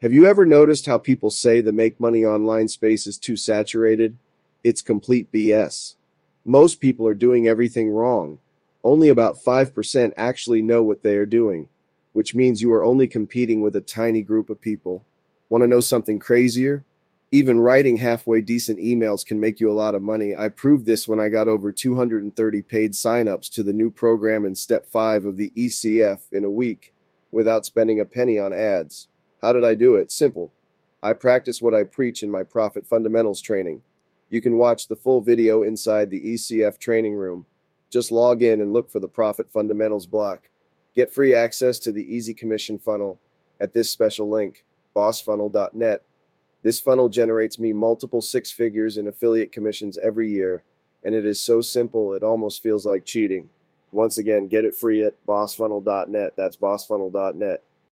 Have you ever noticed how people say the make money online space is too saturated? It's complete BS. Most people are doing everything wrong. Only about 5% actually know what they are doing, which means you are only competing with a tiny group of people. Want to know something crazier? Even writing halfway decent emails can make you a lot of money. I proved this when I got over 230 paid signups to the new program in step 5 of the ECF in a week without spending a penny on ads. How did I do it? Simple. I practice what I preach in my profit fundamentals training. You can watch the full video inside the ECF training room. Just log in and look for the profit fundamentals block. Get free access to the easy commission funnel at this special link, bossfunnel.net. This funnel generates me multiple six figures in affiliate commissions every year, and it is so simple it almost feels like cheating. Once again, get it free at bossfunnel.net. That's bossfunnel.net.